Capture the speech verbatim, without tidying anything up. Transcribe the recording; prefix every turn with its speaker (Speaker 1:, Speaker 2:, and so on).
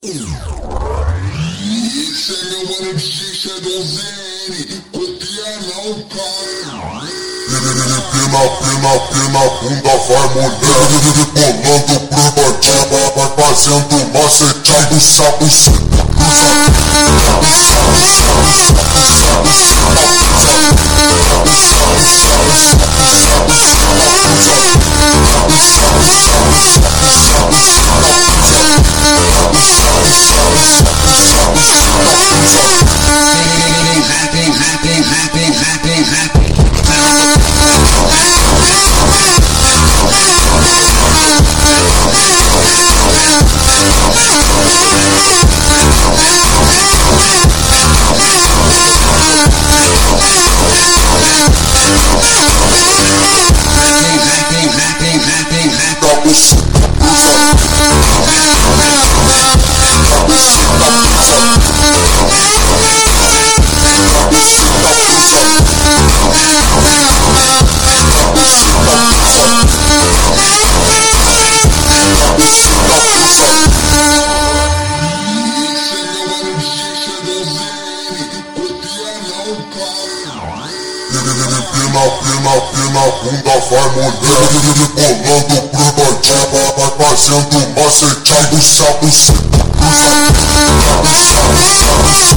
Speaker 1: Esse é meu mano D J Shadowzene, copia não, cara.
Speaker 2: Pina, pina, pina, bunda vai mulher. Bolando pro bandido, vai fazendo macetado, sapo, Pina, pina, pina, bunda vai mulher. Bolando pro bandido, vai fazendo macetado, sapo,